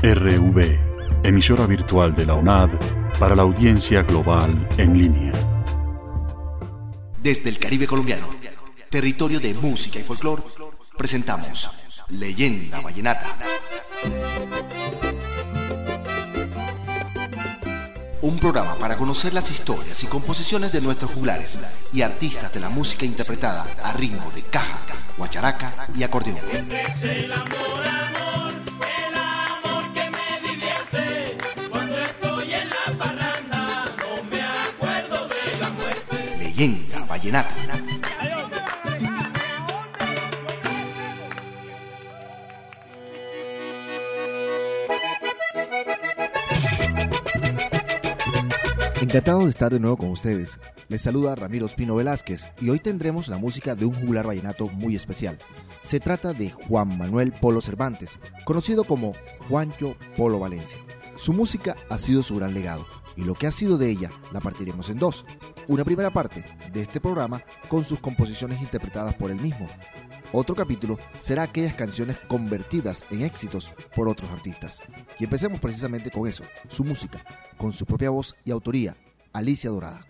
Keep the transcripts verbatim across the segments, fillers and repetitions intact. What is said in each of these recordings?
R V, emisora virtual de la UNAD para la audiencia global en línea. Desde el Caribe colombiano, territorio de música y folclore, presentamos Leyenda Vallenata. Un programa para conocer las historias y composiciones de nuestros juglares y artistas de la música interpretada a ritmo de caja, guacharaca y acordeón. Es el amor, amor, el amor que me divierte. Cuando estoy en la parranda no me acuerdo de la muerte. Leyenda Vallenata. Encantado de estar de nuevo con ustedes. Les saluda Ramiro Espino Velázquez y hoy tendremos la música de un juglar vallenato muy especial. Se trata de Juan Manuel Polo Cervantes, conocido como Juancho Polo Valencia. Su música ha sido su gran legado y lo que ha sido de ella la partiremos en dos. Una primera parte de este programa con sus composiciones interpretadas por él mismo. Otro capítulo será aquellas canciones convertidas en éxitos por otros artistas. Y empecemos precisamente con eso, su música, con su propia voz y autoría, Alicia Dorada.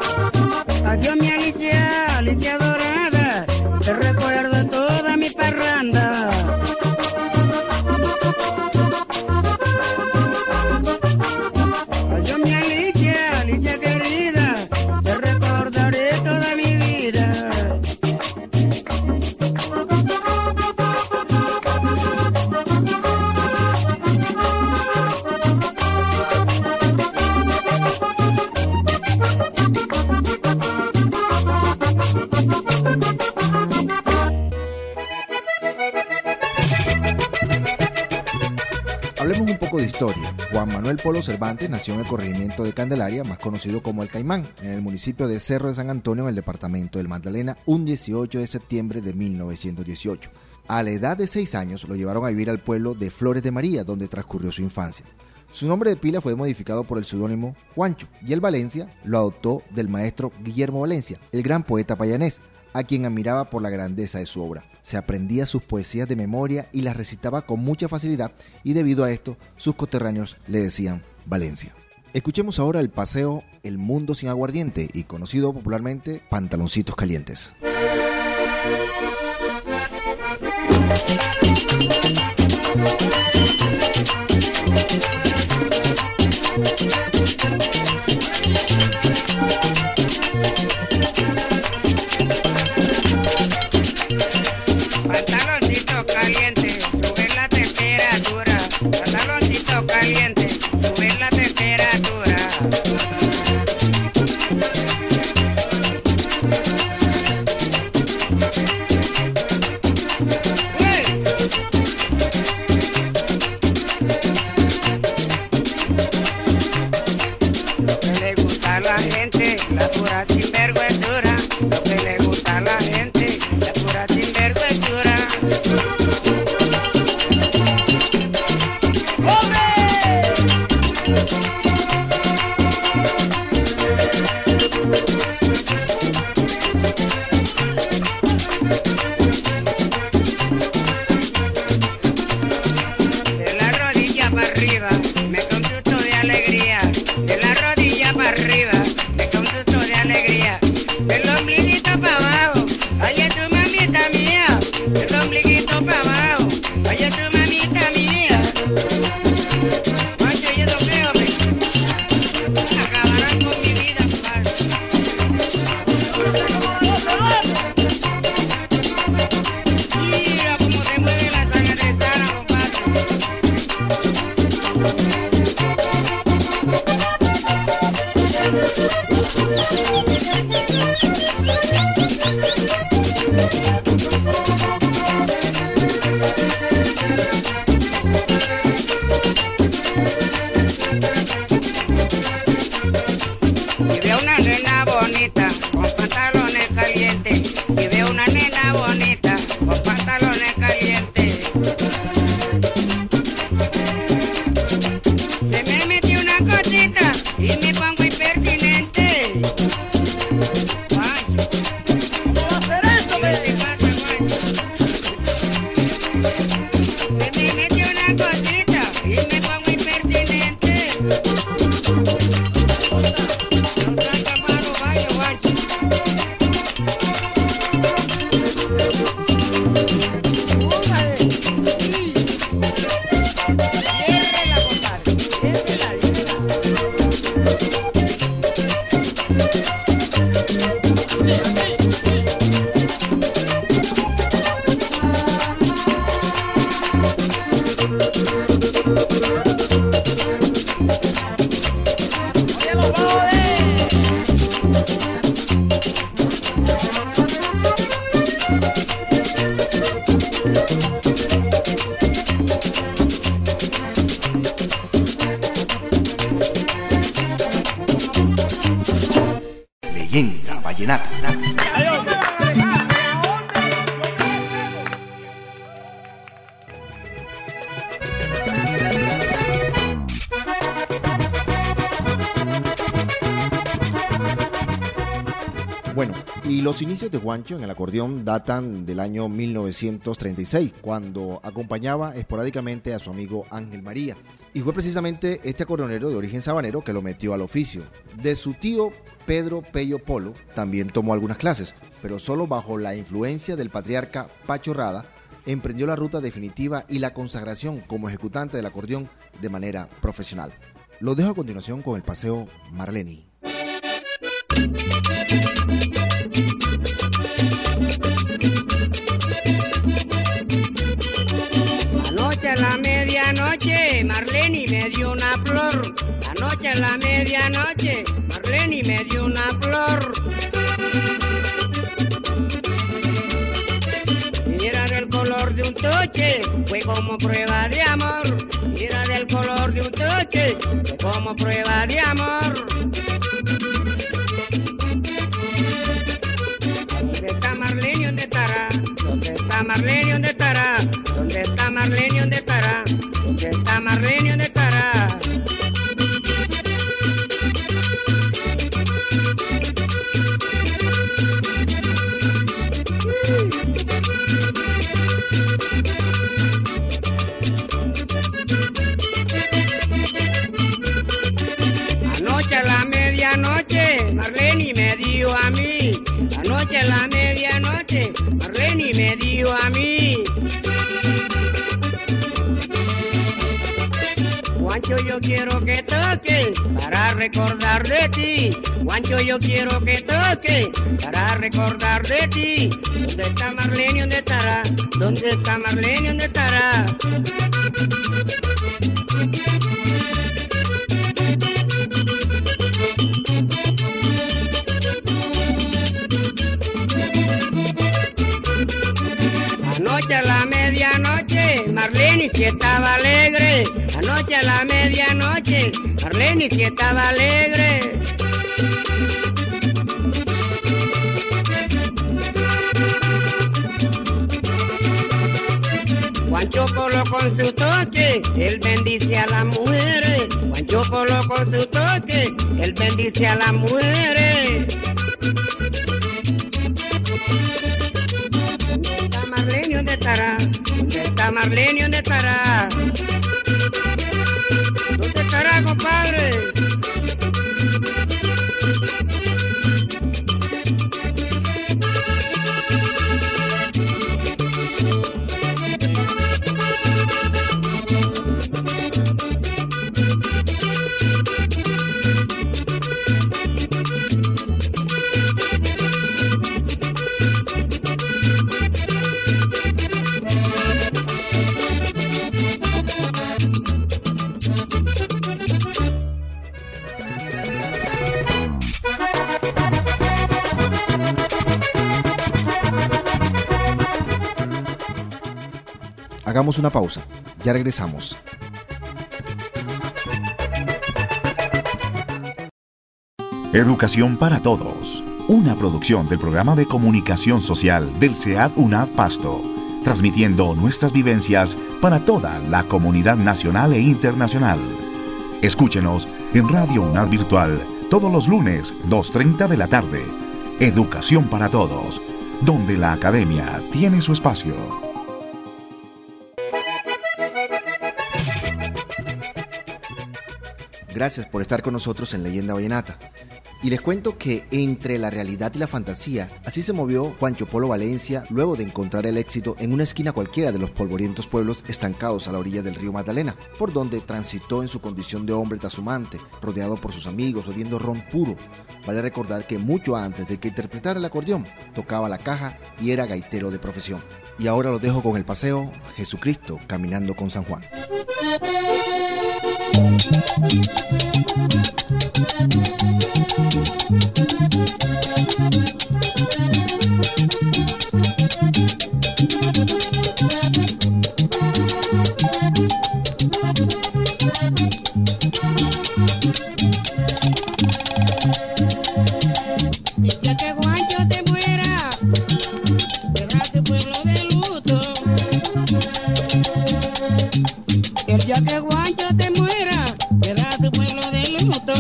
Adiós mi Alicia, Alicia Dorada, te recuerdo toda mi parranda. Historia. Juan Manuel Polo Cervantes nació en el corregimiento de Candelaria, más conocido como El Caimán, en el municipio de Cerro de San Antonio, en el departamento del Magdalena, un dieciocho de septiembre de mil novecientos dieciocho. A la edad de seis años lo llevaron a vivir al pueblo de Flores de María, donde transcurrió su infancia. Su nombre de pila fue modificado por el seudónimo Juancho, y el Valencia lo adoptó del maestro Guillermo Valencia, el gran poeta payanés, a quien admiraba por la grandeza de su obra. Se aprendía sus poesías de memoria y las recitaba con mucha facilidad, y debido a esto sus coterráneos le decían Valencia. Escuchemos ahora el paseo El Mundo Sin Aguardiente, y conocido popularmente Pantaloncitos Calientes. Pantaloncito caliente, sube la temperatura. Pantaloncito caliente, sube la temperatura. Lo que le gusta a la gente, la pura sinvergüenzura. Lo que le gusta a la gente, la pura sinvergüenzura. De la rodilla para arriba, me consusto de alegría. De la rodilla para arriba, me consusto de alegría. Del ombliguito para abajo, oye tu mamita mía. Del ombliguito para abajo, oye tu mamita mía. Oye, yo no creo, me acabarán con mi vida, compadre. Mira cómo se mueve la sangre de Sara, compadre. Si veo una nena bonita con pantalones calientes, si veo una nena bonita con pantalones calientes, se me metió una cosita y me pongo impertinente. Guacho, ¿cómo va a hacer eso, me? Se me metió una cosita y me pongo impertinente. No traiga malo, vaya, guacho. Újale. Sí. Ciérrela, compadre. Ciérrela, ciérrela. Oye, los bajos de... Leyenda vallenata. Adiós, me van a dejar. ¿A dónde? Bueno, y los inicios de Juancho en el acordeón datan del año mil novecientos treinta y seis, cuando acompañaba esporádicamente a su amigo Ángel María. Y fue precisamente este acordeonero de origen sabanero que lo metió al oficio. De su tío Pedro Pello Polo también tomó algunas clases, pero solo bajo la influencia del patriarca Pacho Rada emprendió la ruta definitiva y la consagración como ejecutante del acordeón de manera profesional. Lo dejo a continuación con el paseo Marleni. Anoche a la medianoche Marleni me dio una flor. Anoche a la medianoche Marleni me dio una flor. Y era del color de un toche, fue como prueba de amor. Y era del color de un toche. como prueba de amor. ¿Dónde está Marlene? ¿Dónde estará? ¿Dónde está Marlene? ¿Dónde estará? ¿Dónde está Marlene? ¿Dónde estará? ¿Dónde está Marlene? ¿Dónde estará? Anoche a la medianoche Marlene me dio a mí. Anoche a la medianoche Marlene me dio a mí. Juancho, yo quiero que toque para recordar de ti. Juancho, yo quiero que toque para recordar de ti. ¿Dónde está Marlene? ¿Dónde estará? ¿Dónde está Marlene? ¿Dónde estará? Anoche a la medianoche Marlene sí estaba alegre. Anoche a la medianoche Marlene sí estaba alegre. Juancho Polo con su toque, él bendice a las mujeres. Juancho Polo con su toque, él bendice a las mujeres. ¿Dónde estará? ¿Dónde está Marlene? ¿Dónde estará? ¿Dónde estará, compadre? Hagamos una pausa, ya regresamos. Educación para Todos, una producción del Programa de Comunicación Social del C E A D UNAD Pasto, transmitiendo nuestras vivencias para toda la comunidad nacional e internacional. Escúchenos en Radio UNAD Virtual todos los lunes, dos treinta de la tarde. Educación para Todos, donde la academia tiene su espacio. Gracias por estar con nosotros en Leyenda Vallenata. Y les cuento que entre la realidad y la fantasía, así se movió Juancho Polo Valencia luego de encontrar el éxito en una esquina cualquiera de los polvorientos pueblos estancados a la orilla del río Magdalena, por donde transitó en su condición de hombre trashumante, rodeado por sus amigos, bebiendo ron puro. Vale recordar que mucho antes de que interpretara el acordeón, tocaba la caja y era gaitero de profesión. Y ahora los dejo con el paseo Jesucristo caminando con San Juan. El día que Juancho te muera, verás tu pueblo de luto. El día que Juancho te muera, verás tu pueblo de luto.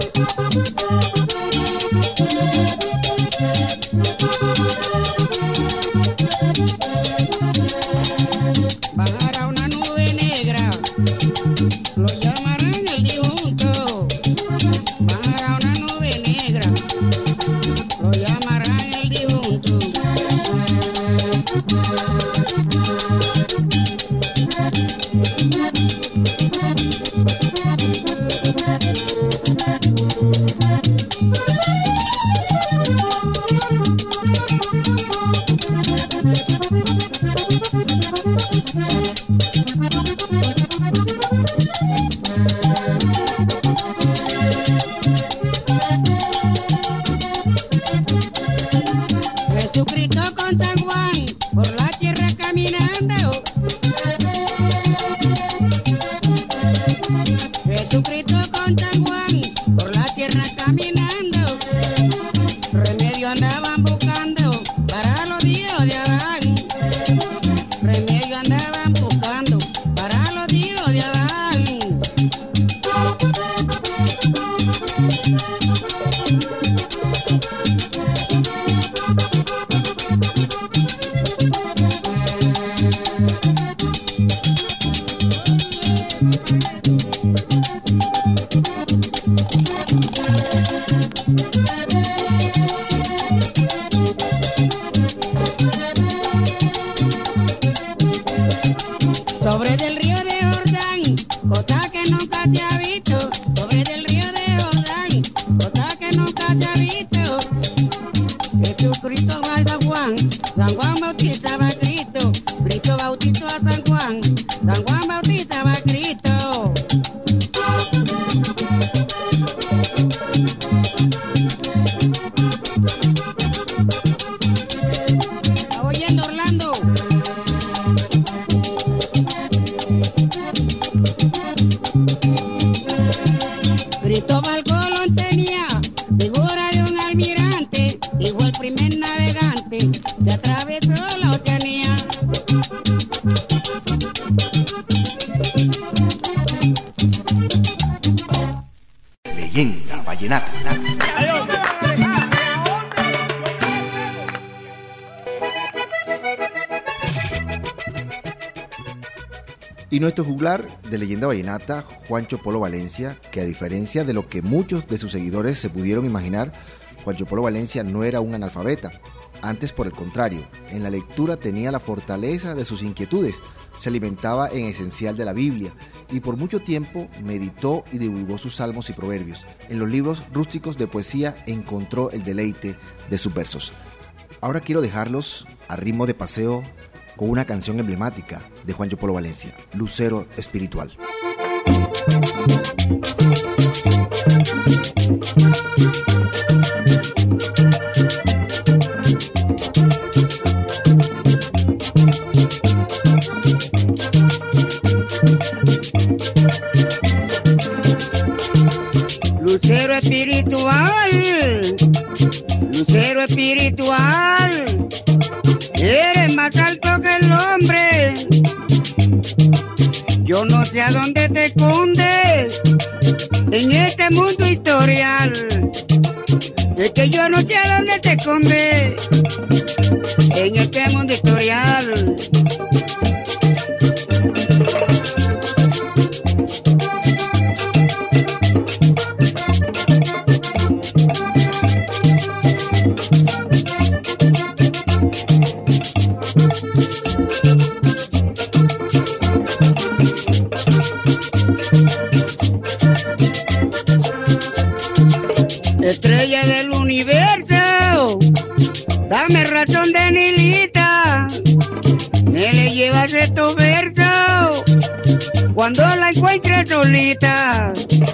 Bajará una nube negra, lo llamarán el difunto. Bajará una nube negra, lo llamarán el difunto. Jesucristo con San Juan por la tierra caminando. Jesucristo con San bautizaba a San Juan, San Juan bautizaba a Cristo, Cristo bautizó a San Juan, San Juan bautizaba a Cristo. ¿Está oyendo, Orlando? Cristóbal Colón tenía figura de un almirante y fue el primer navegante que atravesó la Oceanía. Leyenda vallenata. Y nuestro juglar de Leyenda Vallenata, Juancho Polo Valencia, que a diferencia de lo que muchos de sus seguidores se pudieron imaginar, Juancho Polo Valencia no era un analfabeta. Antes, por el contrario, en la lectura tenía la fortaleza de sus inquietudes, se alimentaba en esencial de la Biblia y por mucho tiempo meditó y divulgó sus salmos y proverbios. En los libros rústicos de poesía encontró el deleite de sus versos. Ahora quiero dejarlos a ritmo de paseo con una canción emblemática de Juancho Polo Valencia, Lucero Espiritual. Lucero espiritual, lucero espiritual, eres más alto que el hombre. Yo no sé a dónde te escondes en este mundo historial. Es que yo no sé a dónde te escondes en este mundo historial. Estrella del universo, dame razón de Nilita, me le llevas estos versos cuando la encuentres solita.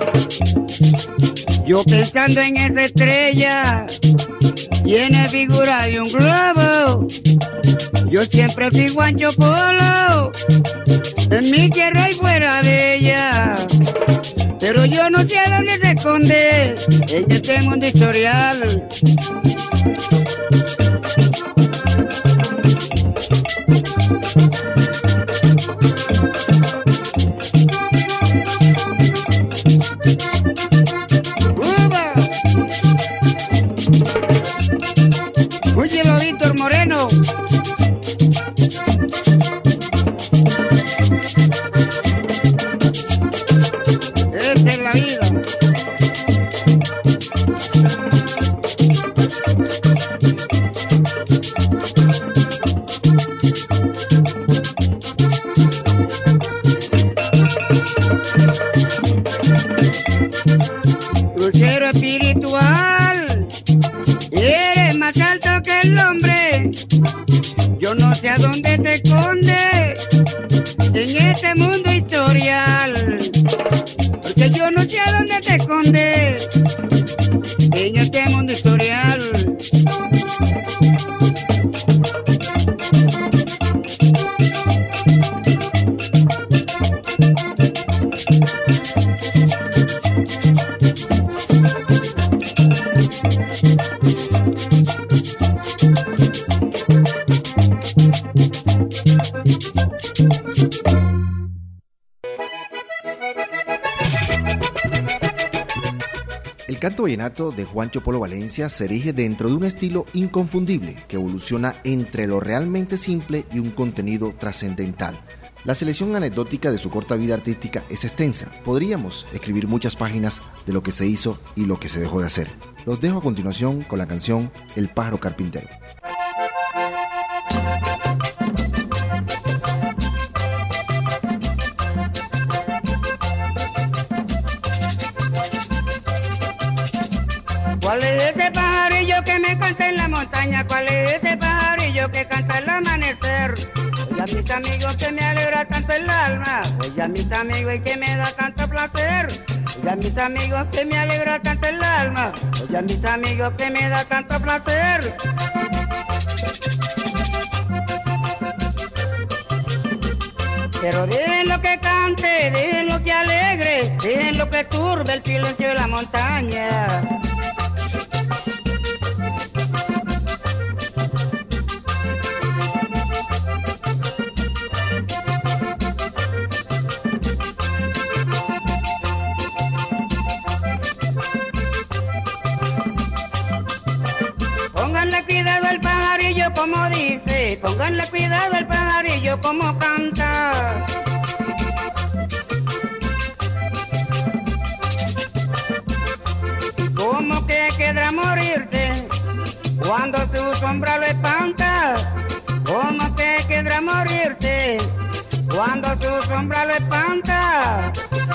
Yo pensando en esa estrella, tiene figura de un globo. Yo siempre fui Juancho Polo, en mi tierra y fuera de ella. Pero yo no sé a dónde se esconde en este mundo historial. ¡Uva! Óyelo, Víctor Moreno. Esa es la vida. Lucero espiritual, eres más alto que el hombre. Yo no sé a dónde te escondes en este mundo historial. Porque yo no sé a dónde te escondes en este mundo historial. El canto vallenato de Juancho Polo Valencia se erige dentro de un estilo inconfundible que evoluciona entre lo realmente simple y un contenido trascendental. La selección anecdótica de su corta vida artística es extensa. Podríamos escribir muchas páginas de lo que se hizo y lo que se dejó de hacer. Los dejo a continuación con la canción El pájaro carpintero. ¿Cuál es ese pajarillo que me canta monte en la montaña, ¿cuál es ese pajarillo que canta al amanecer? Oye a mis amigos que me alegra tanto el alma, oye a mis amigos y que me da tanto placer. Oye a mis amigos que me alegra tanto el alma, oye a mis amigos que me da tanto placer. Pero dejen lo que cante, dejen lo que alegre, dejen lo que turbe el silencio de la montaña. Pónganle cuidado al pajarillo como dice, pónganle cuidado al pajarillo como canta. Como que querrá morirse cuando su sombra lo espanta. Como que querrá morirse cuando su sombra lo espanta.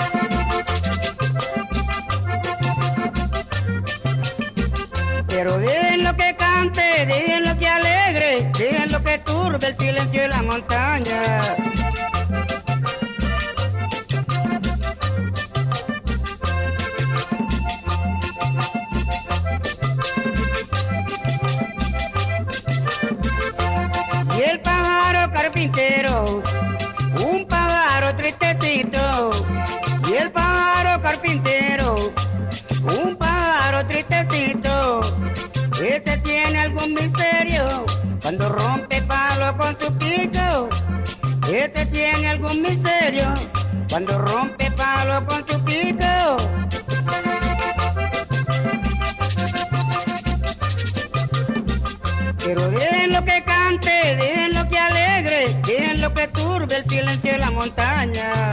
Pero dejen lo que cante, dejen lo que alegre, dejen lo que turbe el silencio de la montaña. Y el pájaro carpintero, un pájaro tristecito. Y el pájaro carpintero, un pájaro tristecito. Ese tiene algún misterio cuando rompe palo con su pico. Ese tiene algún misterio cuando rompe palo con su pico. Pero dejen lo que cante, dejen lo que alegre, dejen lo que turbe el silencio de la montaña.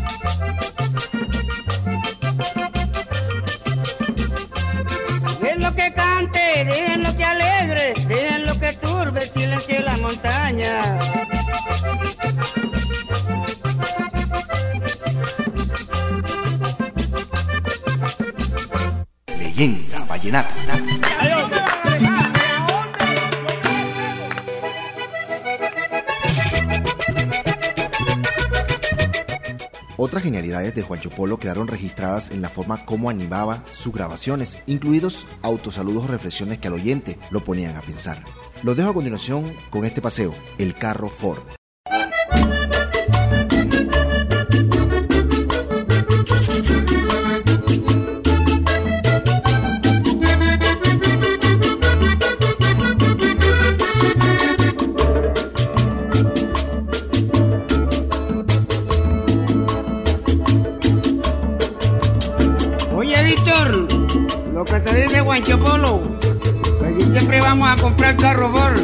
Dejen lo que cante, dejen lo que alegre, dejen lo que turbe el silencio de la montaña. Leyenda vallenata. Otras genialidades de Juancho Polo quedaron registradas en la forma como animaba sus grabaciones, incluidos autosaludos o reflexiones que al oyente lo ponían a pensar. Los dejo a continuación con este paseo, El Carro Ford. Lo que te dice Juancho Polo, que siempre vamos a comprar carro Ford.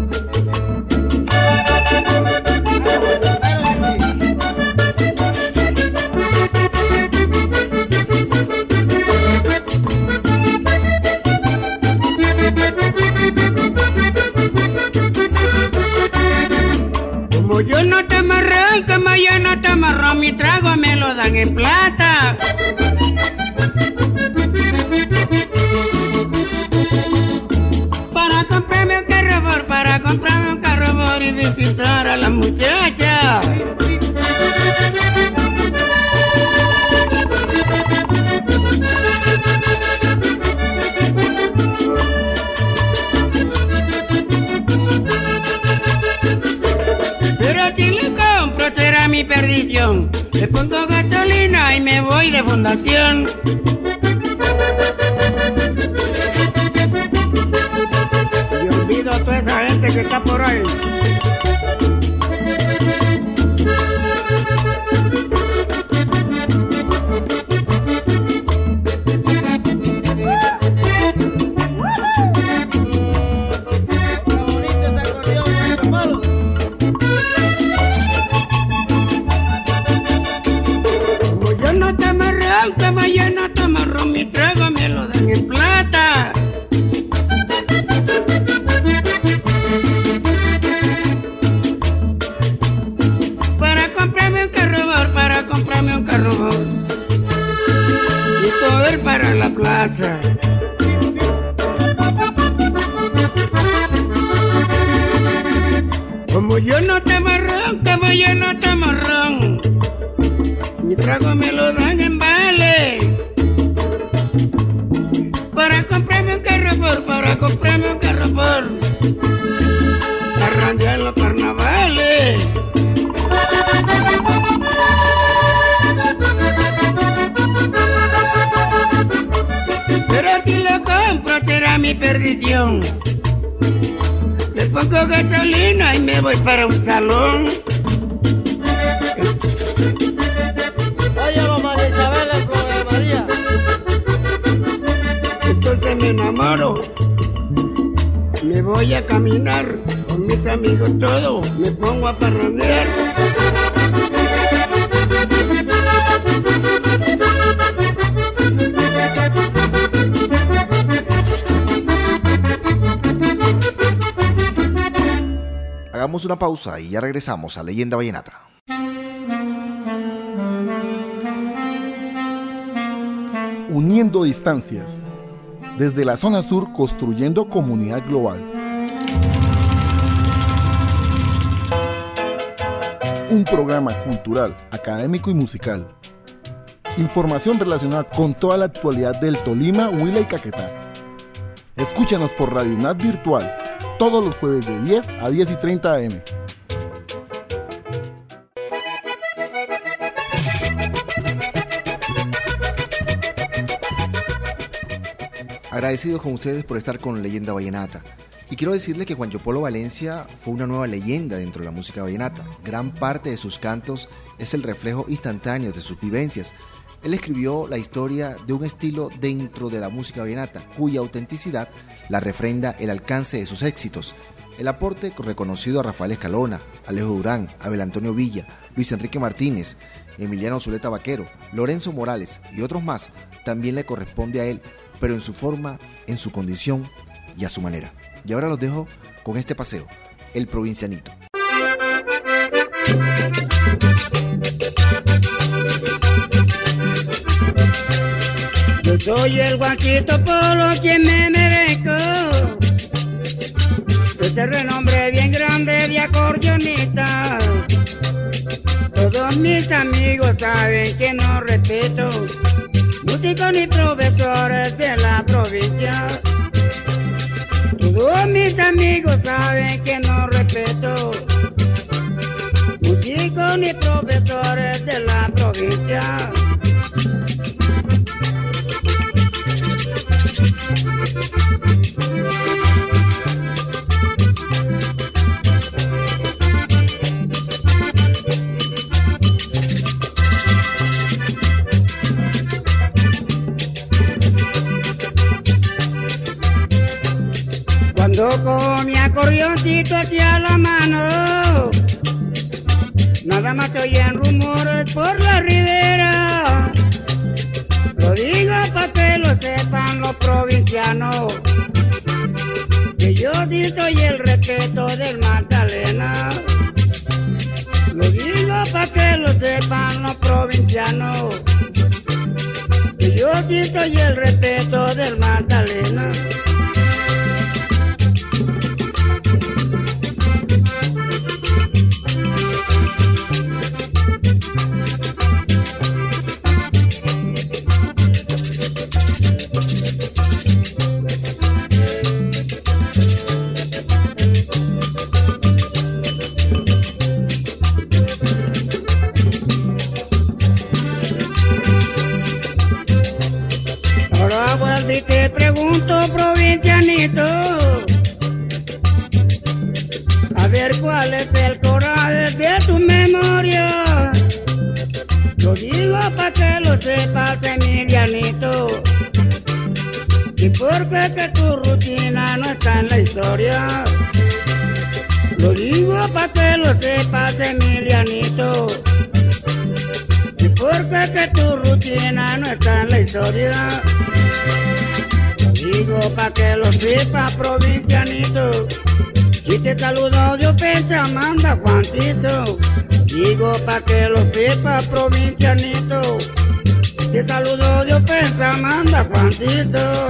Como yo no te amarré, que mañana te amarró, mi trago me lo dan en plata. Para comprarme un carro Ford, para comprarme un carro Ford y visitar a la muchacha. Pero a quien le compro será mi perdición. Le pongo gasolina y me voy de fundación. A toda esa gente que está por ahí. Como yo no te amarré, aunque mañana te amarró, mi trago me lo dan en plata. Como yo no tomo ron, como yo no tomo ron, mi trago me lo dan en vale. Para comprarme un carro por, para comprarme un carro por, arrandear los carnavales. Pero si lo compro será mi perdición. Le pongo gasolina y me voy para un salón. Oye, mamá de Isabel, de María. Entonces me enamoro. Me voy a caminar con mis amigos todos. Me pongo a parrandear. Hagamos una pausa y ya regresamos a Leyenda Vallenata. Uniendo distancias. Desde la zona sur, construyendo comunidad global. Un programa cultural, académico y musical. Información relacionada con toda la actualidad del Tolima, Huila y Caquetá. Escúchanos por Radio UNAD Virtual, todos los jueves de diez a diez y treinta a eme. Agradecidos con ustedes por estar con Leyenda Vallenata. Y quiero decirles que Juancho Polo Valencia fue una nueva leyenda dentro de la música vallenata. Gran parte de sus cantos es el reflejo instantáneo de sus vivencias. Él escribió la historia de un estilo dentro de la música vallenata, cuya autenticidad la refrenda el alcance de sus éxitos. El aporte reconocido a Rafael Escalona, Alejo Durán, Abel Antonio Villa, Luis Enrique Martínez, Emiliano Zuleta Vaquero, Lorenzo Morales y otros más también le corresponde a él, pero en su forma, en su condición y a su manera. Y ahora los dejo con este paseo, El Provincianito. Yo soy el Juanchito Polo quien me merezco. Este renombre bien grande de acordeonista. Todos mis amigos saben que no respeto músicos ni profesores de la provincia. Todos mis amigos saben que no respeto músicos ni profesores de la provincia. Cuando con mi acordeoncito hacia la mano, nada más se oyen rumores por la ribera. Lo digo para que lo sepan los provincianos, que yo sí soy el respeto del Magdalena. Lo digo para que lo sepan los provincianos, que yo sí soy el respeto del Magdalena. Y te pregunto, provincianito, a ver cuál es el coraje de tu memoria. Lo digo para que lo sepas, Emilianito, y porque que tu rutina no está en la historia. Lo digo para que lo sepas, Emilianito, y porque que tu rutina no está en la historia. Digo pa' que lo sepa, provincianito, y te saludo de ofensa, manda Juancito. Digo pa' que lo sepa, provincianito, te saludo de ofensa, manda Juancito.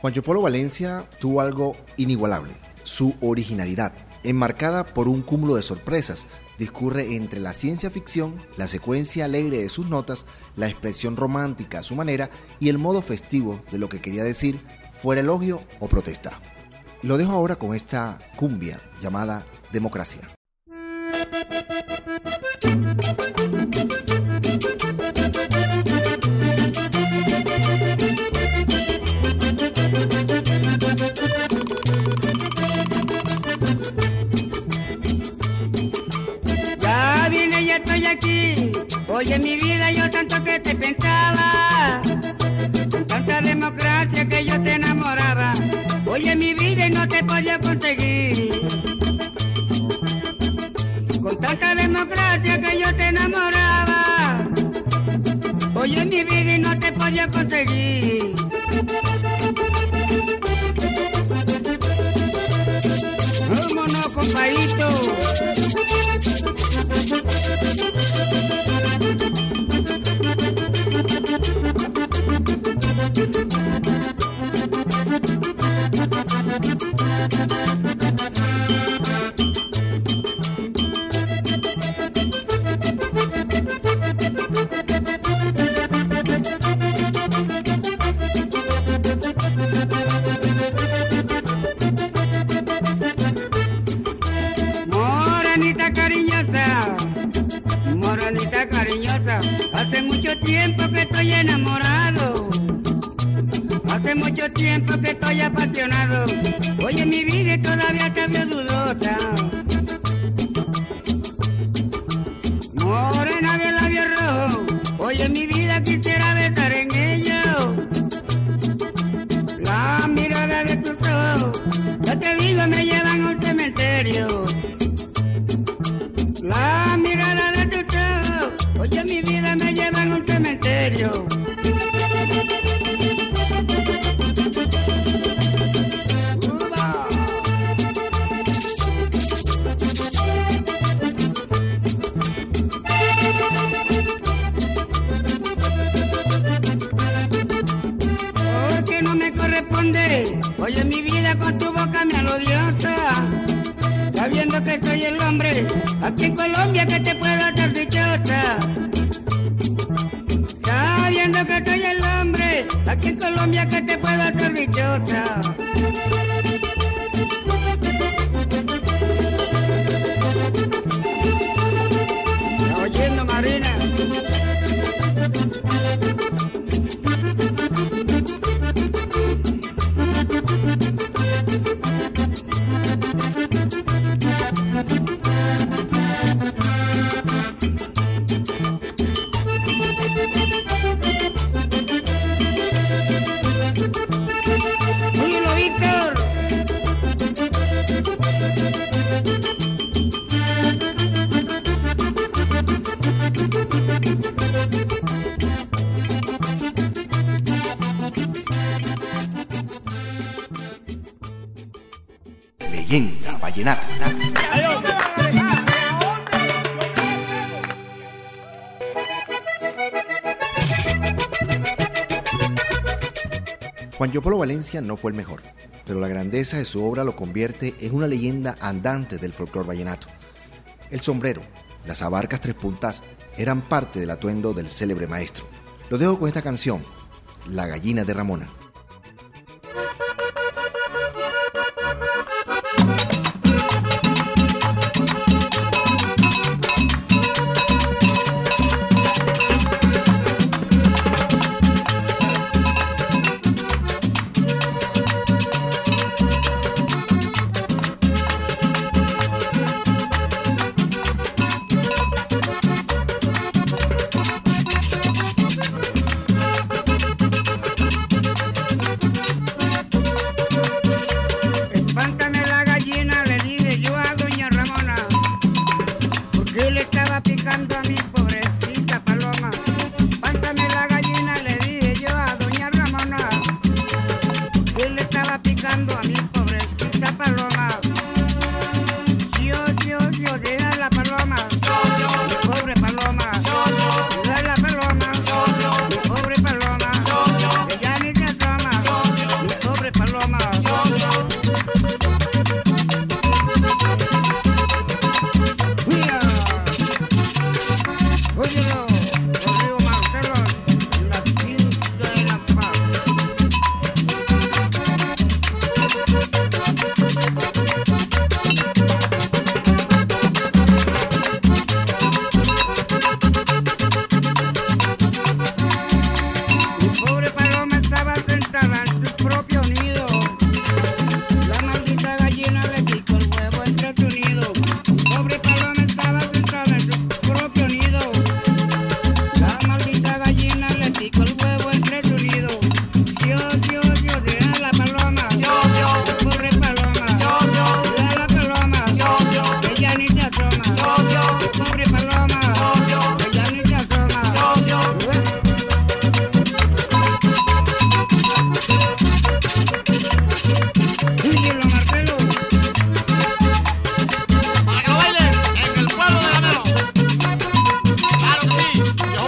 Juancho Polo Valencia tuvo algo inigualable, su originalidad, enmarcada por un cúmulo de sorpresas. Discurre entre la ciencia ficción, la secuencia alegre de sus notas, la expresión romántica a su manera y el modo festivo de lo que quería decir, fuera elogio o protesta. Lo dejo ahora con esta cumbia llamada Democracia. Ya vine, ya estoy aquí. Oye, mi vida, yo tanto que te pensaba, con tanta democracia que yo te enamoraba. Oye, mi vida, y no te podía conseguir. Con tanta democracia que yo te enamoraba. Oye, mi vida, y no te podía conseguir. Vámonos, compadrito. Morenita cariñosa, morenita cariñosa, hace mucho tiempo que estoy enamorado, hace mucho tiempo que estoy apasionado. Oye, mi vida todavía te veo dudosa. Morena de labios rojos, oye, mi vida quisiera besar en ellos. La mirada de tus ojos, ya te digo, me llevan a un cementerio. La mirada de tus ojos, oye, mi vida, me llevan a un cementerio. Uba. Porque no me corresponde, oye, mi vida, con tu boca me alodiosa, sabiendo que soy el hombre aquí en Colombia que te puedo hacer dichosa. Sabiendo que soy el hombre aquí en Colombia que te puedo hacer dichosa. ¿Está oyendo, Marina? Óyelo, Víctor. Leyenda vallenata. Juancho Polo Valencia no fue el mejor, pero la grandeza de su obra lo convierte en una leyenda andante del folclore vallenato. El sombrero, las abarcas tres puntas, eran parte del atuendo del célebre maestro. Lo dejo con esta canción, La gallina de Ramona.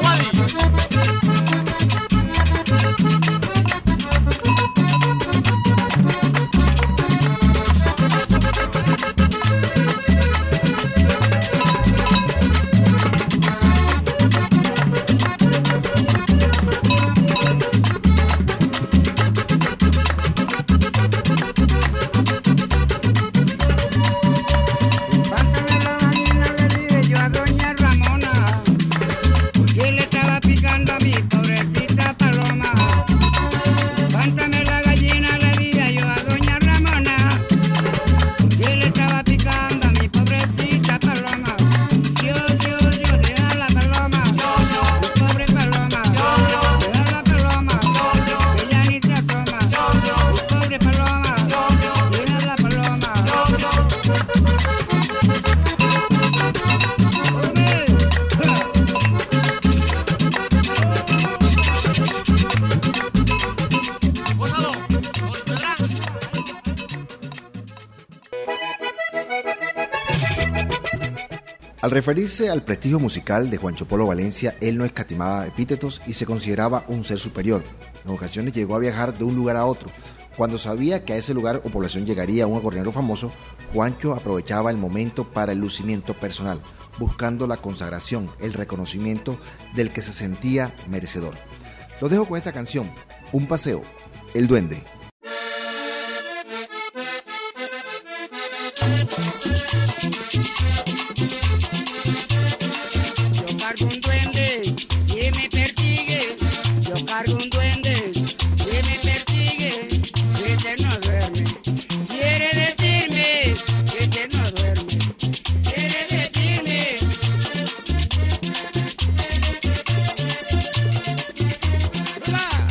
Al referirse al prestigio musical de Juancho Polo Valencia, él no escatimaba epítetos y se consideraba un ser superior. En ocasiones llegó a viajar de un lugar a otro. Cuando sabía que a ese lugar o población llegaría un acordeonero famoso, Juancho aprovechaba el momento para el lucimiento personal, buscando la consagración, el reconocimiento del que se sentía merecedor. Los dejo con esta canción, Un Paseo, El Duende. Yo cargo un duende que me persigue, yo cargo un duende que me persigue, que este no duerme, quiere decirme que este no duerme, quiere decirme. ¡Hola!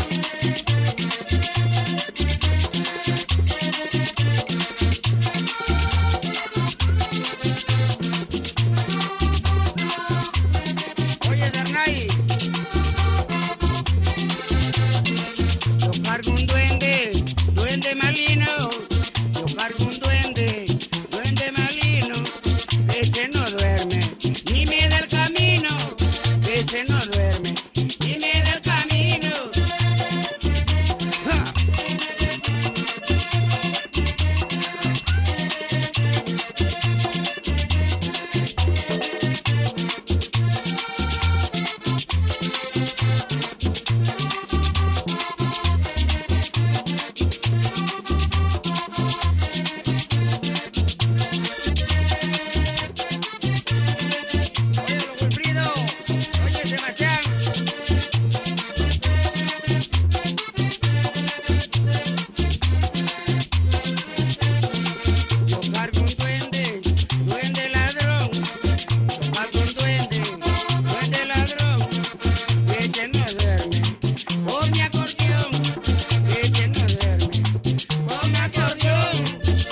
Oye, Darnay, yo cargo un duende, duende malino, yo cargo un duende, duende malino, ese no duerme, ni me da el camino, ese no duerme, ni me da el camino. ¡Ja! Oye, los Wilfrido, oye, Sebastián. Yo cargo un duende, duende ladrón. Yo cargo un duende, duende ladrón. Ese no duerme, con mi acordeón. Ese no duerme, con mi acordeón.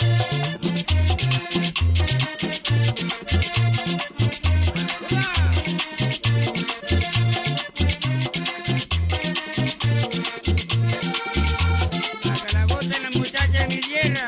A que la goten las muchachas de mi tierra.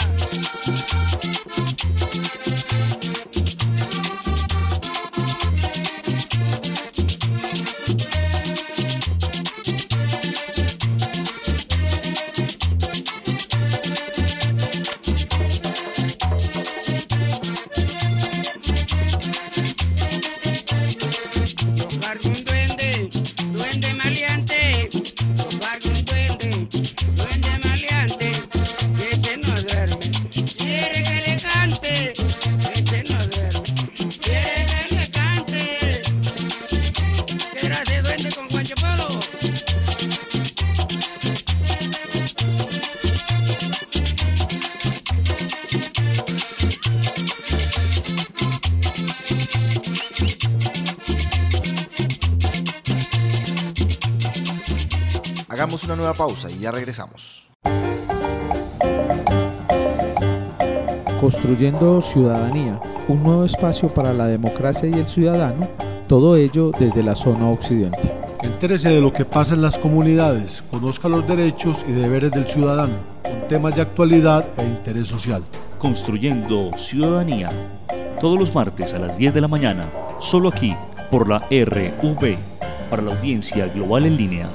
Yo cargo un duende, duende maleante. Yo cargo un duende, duende maleante. Ese no duerme, quiere que le cante. Ese no duerme, quiere que le cante. ¿Qué gracia duende con Juancho Polo? Hagamos una nueva pausa y ya regresamos. Construyendo ciudadanía, un nuevo espacio para la democracia y el ciudadano, todo ello desde la zona occidente. Entérese de lo que pasa en las comunidades, conozca los derechos y deberes del ciudadano, con temas de actualidad e interés social. Construyendo ciudadanía, todos los martes a las diez de la mañana, solo aquí por la R V, para la audiencia global en línea.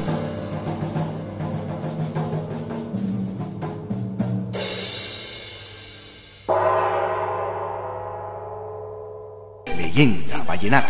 Leyenda vallenata.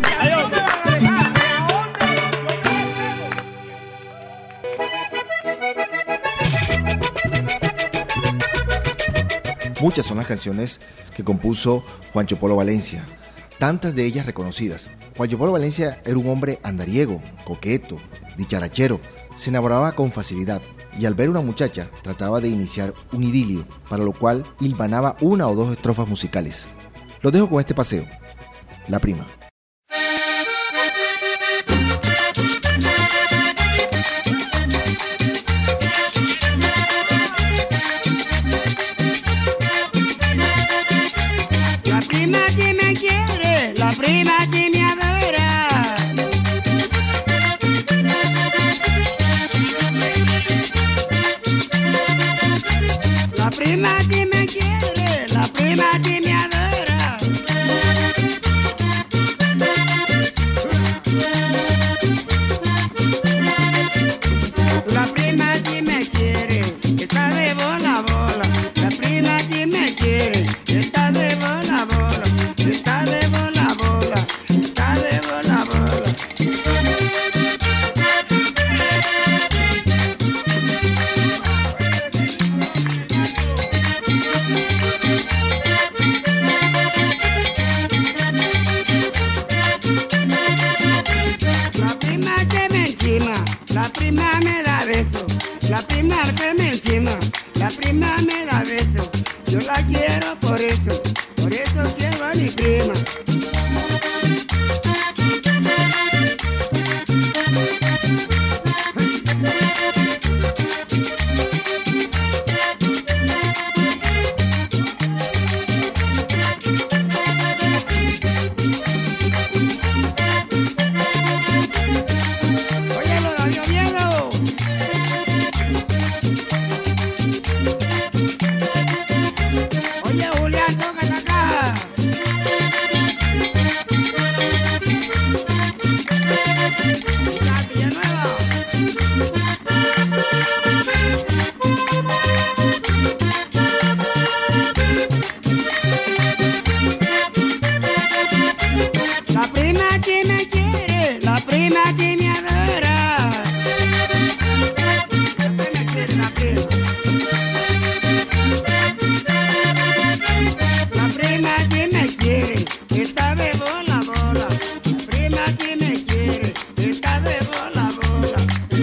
Muchas son las canciones que compuso Juancho Polo Valencia, tantas de ellas reconocidas. Juancho Polo Valencia era un hombre andariego, coqueto, dicharachero, se enamoraba con facilidad y al ver una muchacha trataba de iniciar un idilio, para lo cual hilvanaba una o dos estrofas musicales. Los dejo con este paseo, La Prima. La prima que me quiere, la prima que me adora. La prima que me quiere, la prima que me adora. La prima que me quiere, está de bola bola. La prima que me quiere, está de bola bola. Está de bola bola, está de bola bola. La prima que me encima, la prima me da beso. La prima que me encima, la prima me da beso. Yo la quiero por eso, por eso quiero a mi prima. Oye, lo daño miedo. Oye, Julián, toca acá. La Villanueva. La prima que me quiere, la prima que me adora. La prima quiere, la prima. La prima que me quiere, está de bola bola. La prima que me quiere, está de bola bola.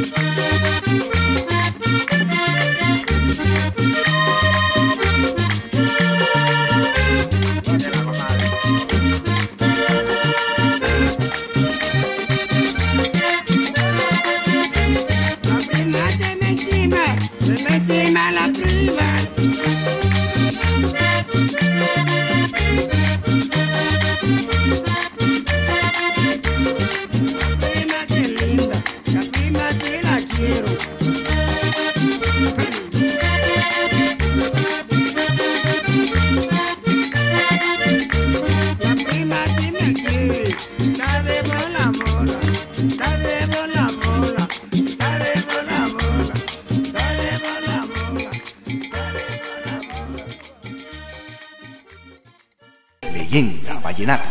¿Dónde la comadre? La prima se me encima, se me encima la prima. La prima que linda, la prima que la quiero. La prima que me quiere, está de bola bola, está de bola bola, está de bola bola, está de bola bola, está de bola bola. Leyenda vallenata.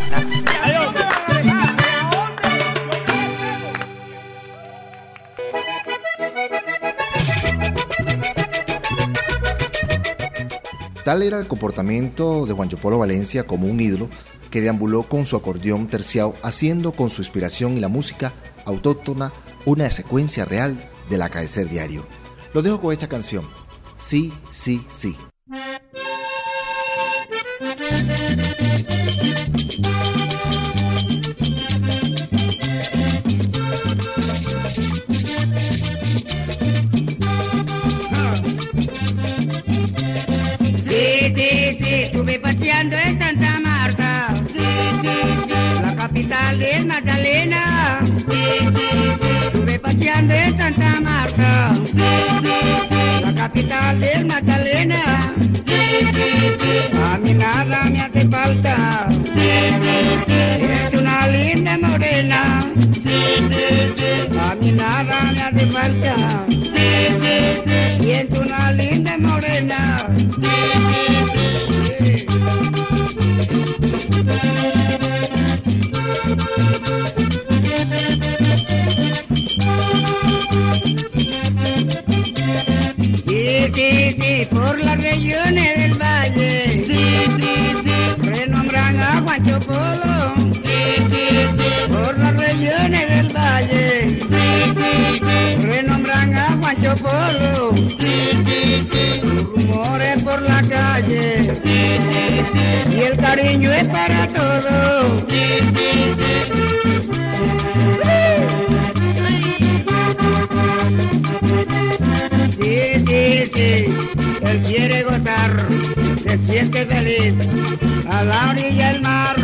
Tal era el comportamiento de Juancho Polo Valencia como un ídolo que deambuló con su acordeón terciado, haciendo con su inspiración y la música autóctona una secuencia real del acaecer diario. Lo dejo con esta canción, Sí, sí, sí. Sí, sí, sí, estuve paseando en Santa Marta. Sí, sí, sí, la capital de Magdalena. Sí, sí, sí, estuve paseando en Santa Marta. Sí, sí, sí, la capital de Magdalena. Sí, sí, sí, a mí nada me hace falta. Sí, sí, sí, es una linda morena. Sí, sí, A mí nada me hace falta. Siento una linda morena. Sí, sí, sí, por las regiones del valle. Sí, sí, sí, renombran a Juancho Polo. Sí, sí, sí, por las regiones del valle. Sí, sí, sí, renombran a Juancho Polo. Sí, sí, sí, rumores por la calle. Sí, sí, sí, y el cariño es para todos. Sí, sí, sí. Sí, sí, sí, él quiere gozar, se siente feliz a la orilla del mar.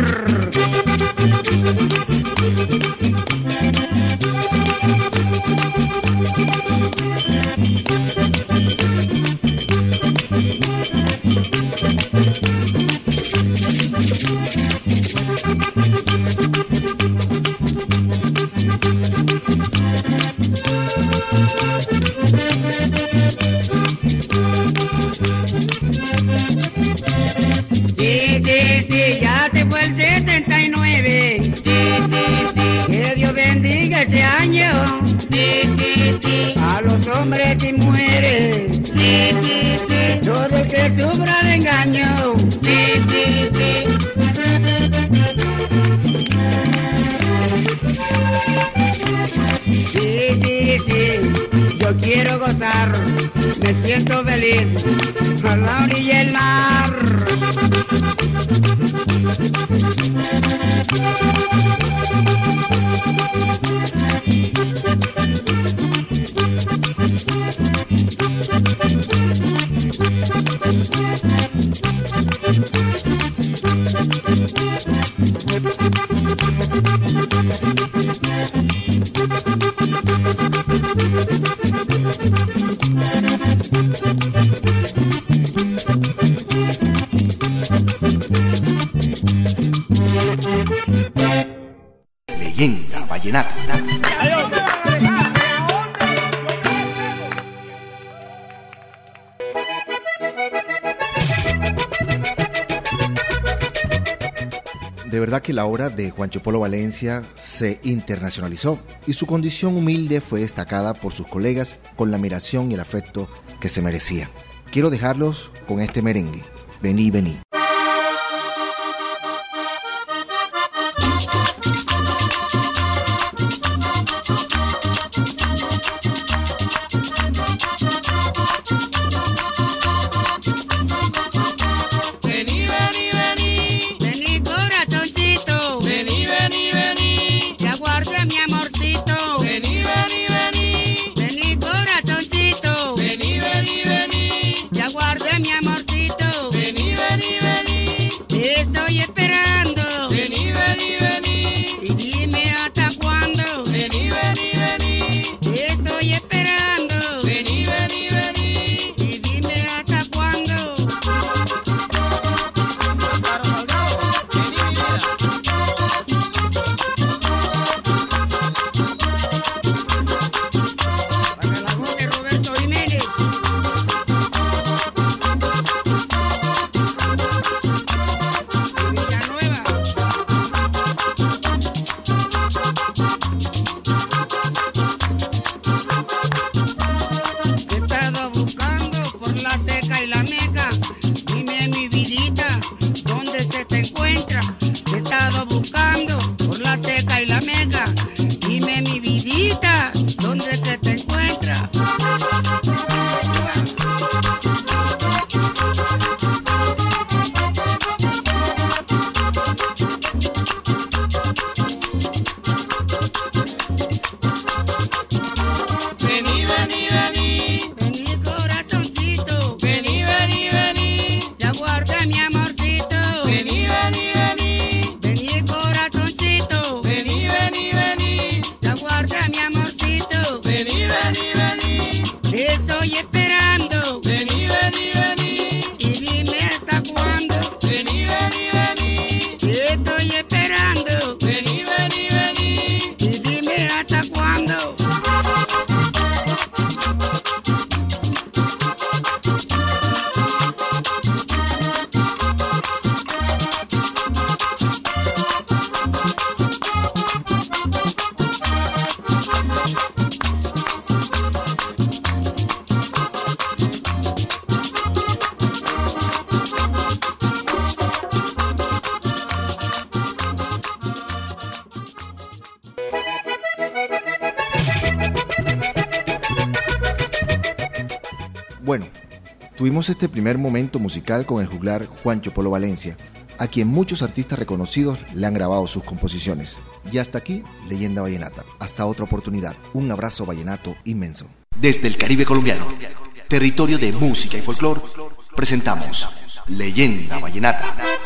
Sí, sí, sí, ya se fue el sesenta y nueve. Sí, sí, sí, que Dios bendiga ese año. Sí, sí, sí, a los hombres y mujeres. Sí, sí, sí, todo el que sufra de engaño. Sí, sí, sí. Sí, sí, sí, yo quiero gozar, me siento feliz a la orilla del mar. Leyenda vallenata. De verdad que la obra de Juancho Polo Valencia se internacionalizó y su condición humilde fue destacada por sus colegas con la admiración y el afecto que se merecía. Quiero dejarlos con este merengue, Vení, vení. Estoy esperando. Vení, vení, vení. Y dime hasta cuándo. Bueno, tuvimos este primer momento musical con el juglar Juancho Polo Valencia, a quien muchos artistas reconocidos le han grabado sus composiciones. Y hasta aquí, Leyenda Vallenata. Hasta otra oportunidad. Un abrazo vallenato inmenso. Desde el Caribe colombiano, territorio de música y folclor, presentamos Leyenda Vallenata.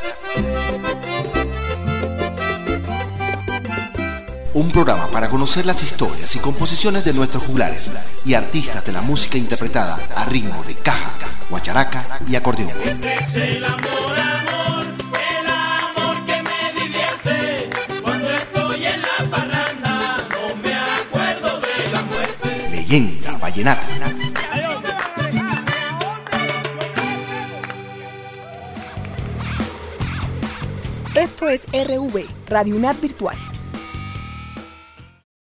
Un programa para conocer las historias y composiciones de nuestros juglares y artistas de la música interpretada a ritmo de caja, guacharaca y acordeón. Este es el amor, amor, el amor que me divierte. Cuando estoy en la parranda no me acuerdo de la muerte. Leyenda Vallenata. Esto es R V, Radio UNAD Virtual.